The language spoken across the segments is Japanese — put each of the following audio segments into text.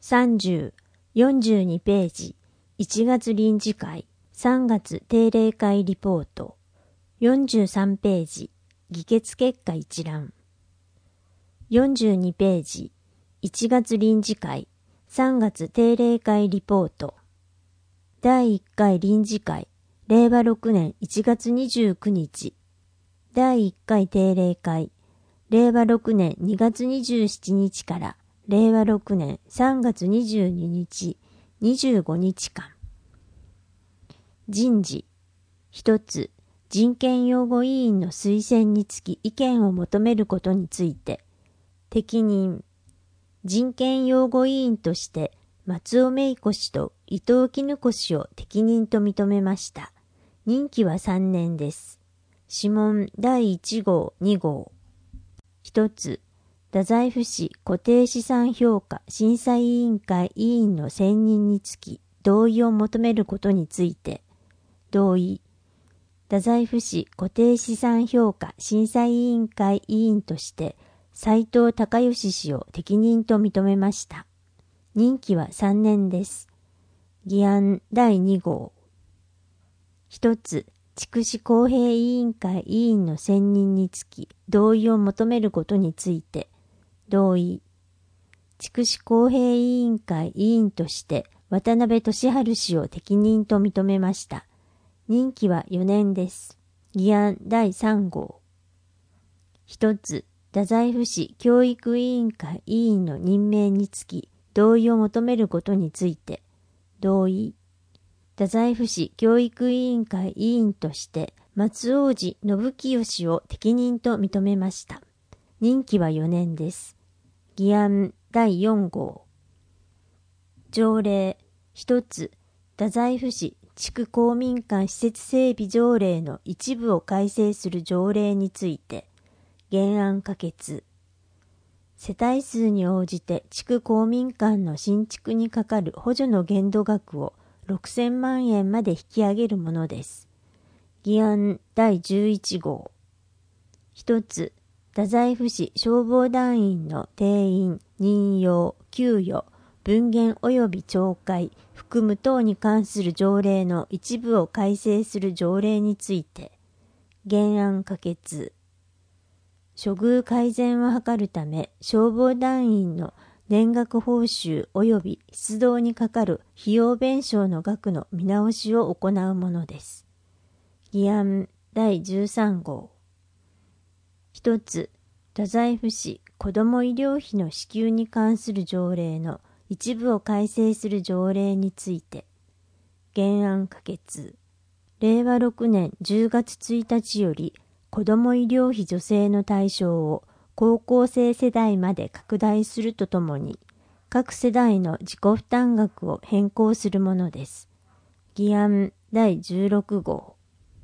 30、42ページ、1月臨時会、3月定例会リポート。43ページ、議決結果一覧。42ページ、1月臨時会、3月定例会リポート。第1回臨時会、令和6年1月29日。第1回定例会、令和6年2月27日から令和6年3月22日、25日間。人事。一つ、人権擁護委員の推薦につき意見を求めることについて、適任。人権擁護委員として松尾芽衣子氏と伊藤絹子氏を適任と認めました。任期は3年です。諮問第1号、2号。一つ、太宰府市固定資産評価審査委員会委員の選任につき同意を求めることについて、同意。太宰府市固定資産評価審査委員会委員として斉藤孝義氏を適任と認めました。任期は3年です。議案第2号。一つ、筑紫公平委員会委員の選任につき同意を求めることについて、同意。筑紫公平委員会委員として渡辺俊治氏を適任と認めました。任期は4年です。議案第3号。一つ、太宰府市教育委員会委員の任命につき同意を求めることについて、同意。太宰府市教育委員会委員として松尾信清氏を適任と認めました。任期は4年です。議案第4号。条例。一つ、太宰府市地区公民館施設整備条例の一部を改正する条例について、原案可決。世帯数に応じて地区公民館の新築にかかる補助の限度額を6000万円まで引き上げるものです。議案第11号。一つ、太宰府市消防団員の定員、任用、給与、分限及び懲戒、含む等に関する条例の一部を改正する条例について、原案可決。処遇改善を図るため、消防団員の年額報酬及び出動にかかる費用弁償の額の見直しを行うものです。議案第13号。一つ、太宰府市子ども医療費の支給に関する条例の一部を改正する条例について、原案可決。令和6年10月1日より子ども医療費助成の対象を高校生世代まで拡大するとともに、各世代の自己負担額を変更するものです。議案第16号。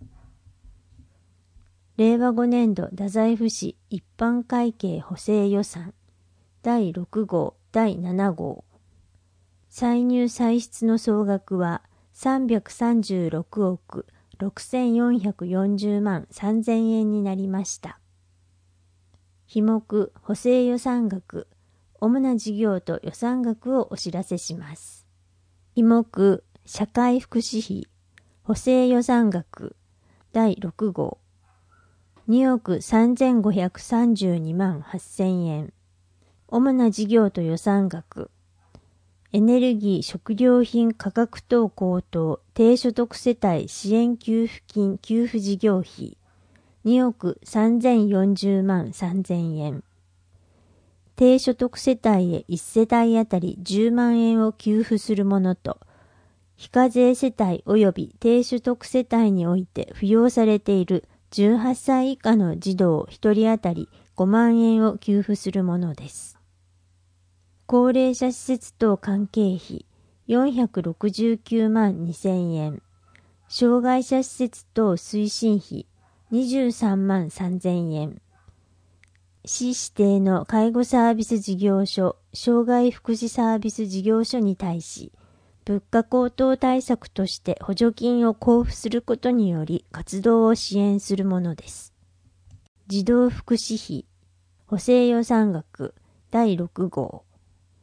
令和5年度太宰府市一般会計補正予算第6号第7号。歳入歳出の総額は336億6440万3000円になりました。費目補正予算額、主な事業と予算額をお知らせします。費目社会福祉費、補正予算額第6号。2億3532万8000円。主な事業と予算額。エネルギー食料品価格等高騰低所得世帯支援給付金給付事業費。2億3040万3000円。低所得世帯へ1世帯あたり10万円を給付するものと、非課税世帯及び低所得世帯において扶養されている18歳以下の児童1人あたり5万円を給付するものです。高齢者施設等関係費469万2000円。障害者施設等推進費23万3000円。市指定の介護サービス事業所、障害福祉サービス事業所に対し、物価高騰対策として補助金を交付することにより活動を支援するものです。児童福祉費、補正予算額第6号。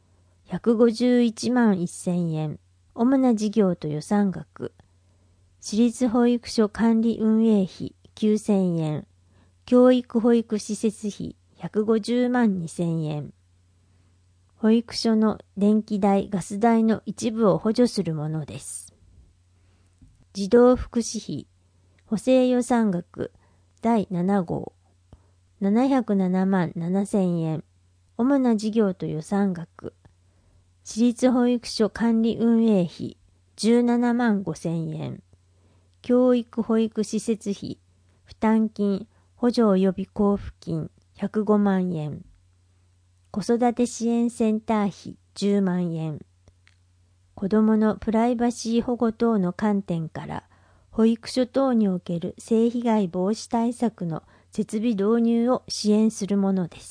151万1000円。主な事業と予算額。私立保育所管理運営費9000円。教育保育施設費150万2000円。保育所の電気代・ガス代の一部を補助するものです。児童福祉費。補正予算額第7号。707万7000円。主な事業と予算額。私立保育所管理運営費17万5000円。教育保育施設費、負担金、補助及び交付金105万円。子育て支援センター費10万円。子どものプライバシー保護等の観点から保育所等における性被害防止対策の設備導入を支援するものです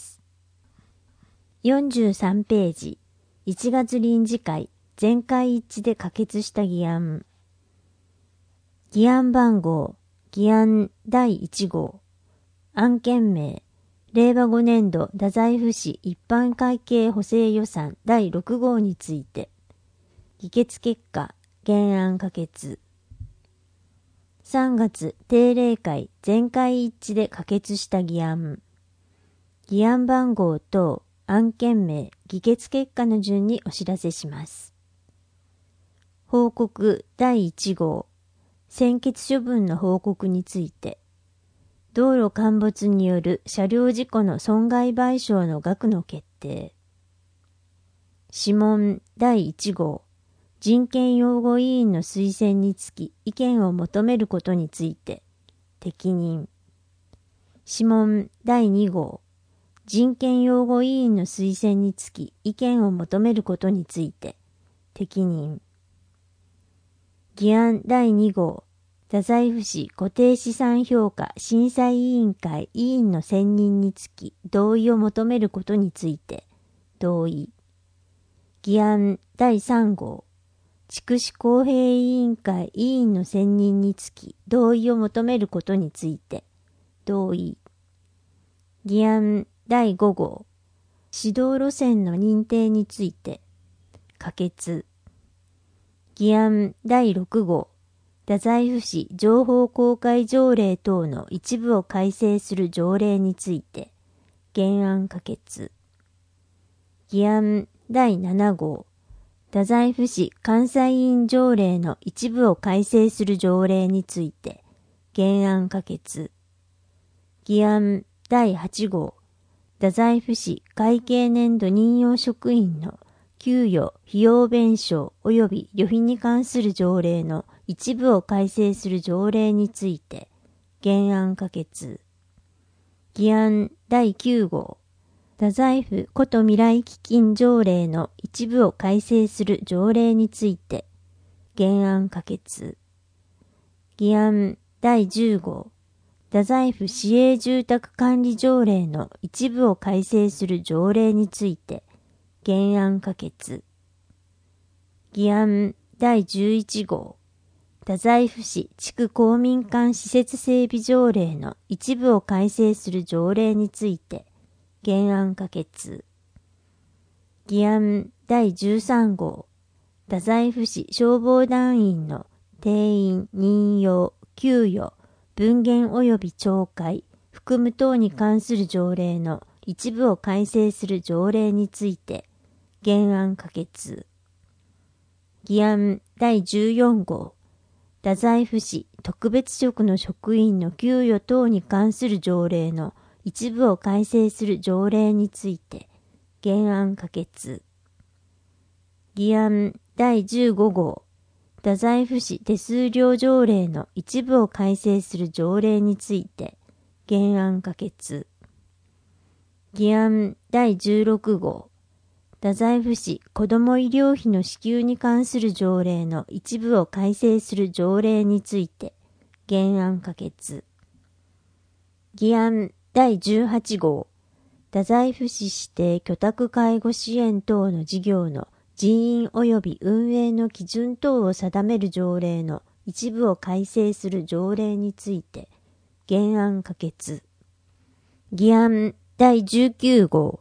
。43ページ。1月臨時会、全会一致で可決した議案。議案番号、議案第1号。案件名、令和5年度太宰府市一般会計補正予算第6号について。議決結果、原案可決。3月定例会全会一致で可決した議案。議案番号等、案件名、議決結果の順にお知らせします。報告第1号。専決処分の報告について。道路陥没による車両事故の損害賠償の額の決定。諮問第1号。人権擁護委員の推薦につき意見を求めることについて。適任。諮問第2号。人権擁護委員の推薦につき意見を求めることについて。適任。議案第2号。太宰府市固定資産評価審査委員会委員の選任につき同意を求めることについて。同意。議案第3号。筑紫公平委員会委員の選任につき同意を求めることについて。同意。議案第5号。指導路線の認定について。可決。議案第6号。太宰府市情報公開条例等の一部を改正する条例について。原案可決。議案第7号。太宰府市監査委員条例の一部を改正する条例について。原案可決。議案第8号。太宰府市会計年度任用職員の給与費用弁償及び旅費に関する条例の一部を改正する条例について。原案可決。議案第9号。太宰府こと未来基金条例の一部を改正する条例について。原案可決。議案第10号。太宰府市営住宅管理条例の一部を改正する条例について。原案可決。議案第11号。太宰府市地区公民館施設整備条例の一部を改正する条例について。原案可決。議案第13号。太宰府市消防団員の定員、任用、給与、分減及び懲戒、含む等に関する条例の一部を改正する条例について。原案可決。議案第14号。太宰府市特別職の職員の給与等に関する条例の一部を改正する条例について。原案可決。議案第15号。太宰府市手数料条例の一部を改正する条例について。原案可決。議案第16号。太宰府市子ども医療費の支給に関する条例の一部を改正する条例について。原案可決。議案第18号。太宰府市指定居宅介護支援等の事業の人員及び運営の基準等を定める条例の一部を改正する条例について。原案可決。議案第19号。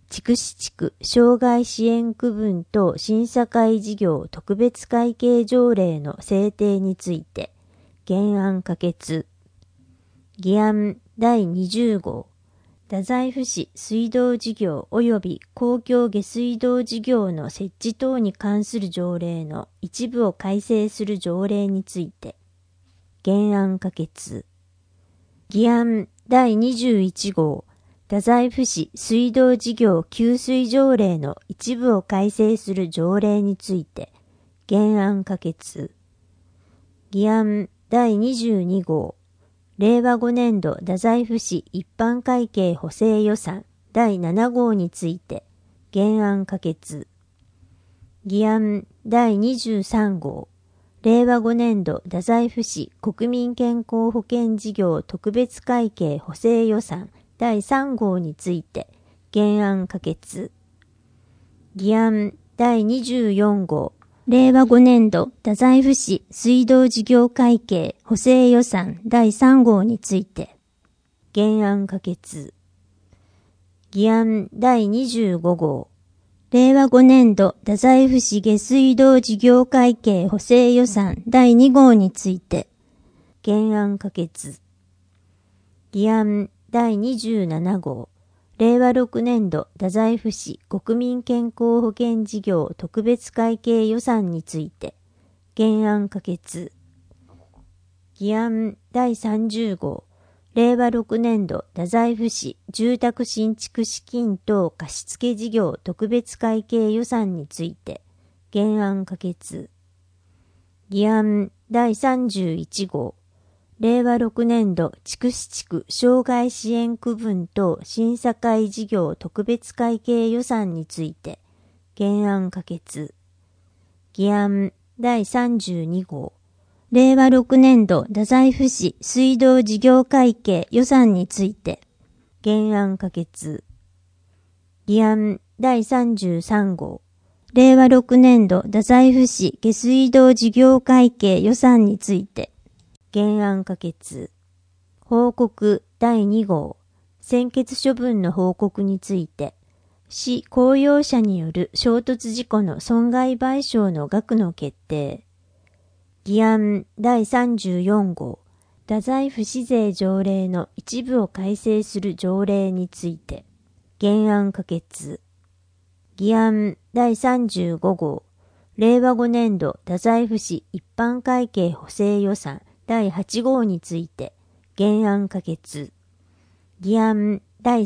筑紫地区障害支援区分等審査会事業特別会計条例の制定について、原案可決。議案第20号、太宰府市水道事業及び公共下水道事業の設置等に関する条例の一部を改正する条例について、原案可決。議案第21号、太宰府市水道事業給水条例の一部を改正する条例について、原案可決。議案第22号、令和5年度太宰府市一般会計補正予算第7号について、原案可決。議案第23号、令和5年度太宰府市国民健康保険事業特別会計補正予算第3号について、原案可決。議案第24号、令和5年度太宰府市水道事業会計補正予算第3号について、原案可決。議案第25号、令和5年度太宰府市下水道事業会計補正予算第2号について、原案可決。議案第27号、令和6年度太宰府市国民健康保険事業特別会計予算について、原案可決。議案第30号、令和6年度太宰府市住宅新築資金等貸付事業特別会計予算について、原案可決。議案第31号、令和6年度筑紫地区障害支援区分等審査会事業特別会計予算について、原案可決。議案第32号、令和6年度太宰府市水道事業会計予算について、原案可決。議案第33号、令和6年度太宰府市下水道事業会計予算について、原案可決。報告第2号、専決処分の報告について、市公用車による衝突事故の損害賠償の額の決定。議案第34号、太宰府市税条例の一部を改正する条例について、原案可決。議案第35号、令和5年度太宰府市一般会計補正予算第8号について、原案可決。議案第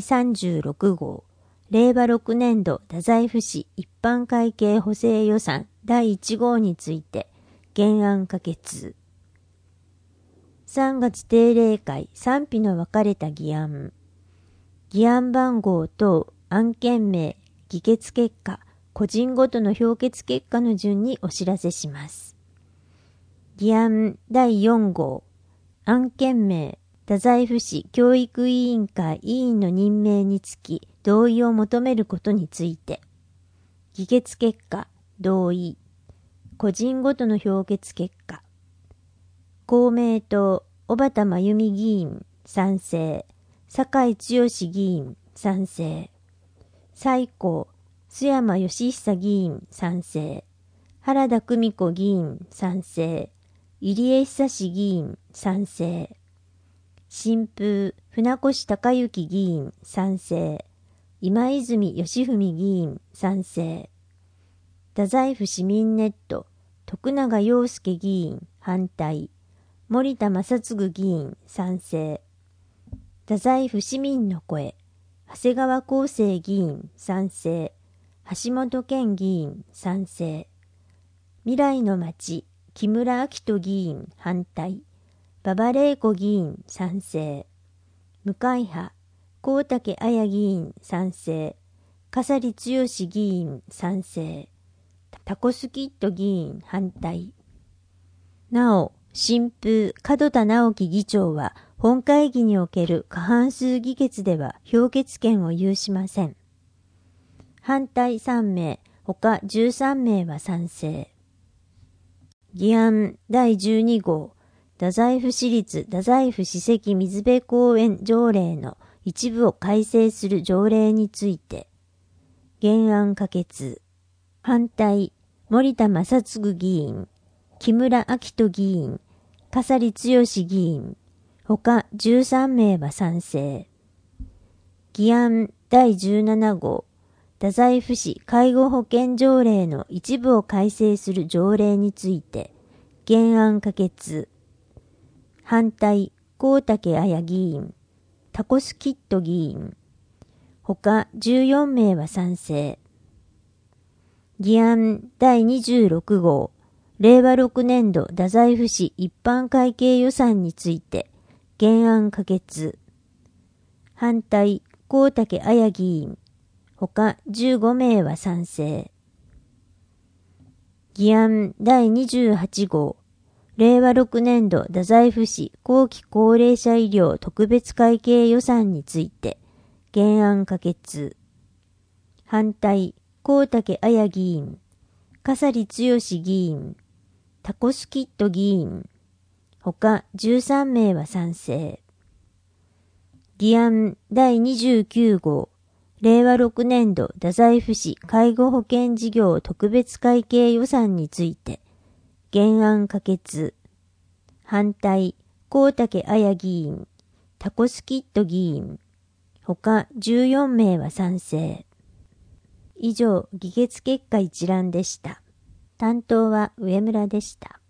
36号、令和6年度太宰府市一般会計補正予算第1号について、原案可決。3月定例会賛否の分かれた議案。議案番号等案件名、議決結果、個人ごとの評決結果の順にお知らせします。議案第4号、案件名、太宰府市教育委員会委員の任命につき同意を求めることについて、議決結果、同意、個人ごとの評決結果、公明党、小畑真由美議員、賛成、酒井剛議員、賛成、西高、須山義久議員、賛成、原田久美子議員、賛成、入江久志議員、賛成、新風、船越隆之議員、賛成、今泉義文議員、賛成、太宰府市民ネット、徳永陽介議員、反対、森田正嗣議員、賛成、太宰府市民の声、長谷川厚生議員、賛成、橋本健議員、賛成、未来の町、木村明人議員、反対、馬場玲子議員、賛成、無会派、高竹綾議員、賛成、笠利剛議員、賛成、タコスキッド議員、反対。なお、新風、門田直樹議長は、本会議における過半数議決では評決権を有しません。反対3名、他13名は賛成。議案第12号、太宰府市立太宰府史跡水辺公園条例の一部を改正する条例について、 原案可決。反対、森田正嗣議員、木村明人議員、笠利剛議員、他13名は賛成。議案第17号、太宰府市介護保険条例の一部を改正する条例について、原案可決。反対、幸竹彩議員、タコスキッド議員、他14名は賛成。議案第26号、令和6年度太宰府市一般会計予算について、原案可決。反対、幸竹彩議員、他15名は賛成。議案第28号、令和6年度太宰府市後期高齢者医療特別会計予算について、原案可決。反対、幸竹彩議員、笠利剛議員、タコスキッド議員、他13名は賛成。議案第29号、令和6年度太宰府市介護保険事業特別会計予算について、原案可決。反対、幸竹彩議員、タコスキッド議員、他14名は賛成。以上、議決結果一覧でした。担当は上村でした。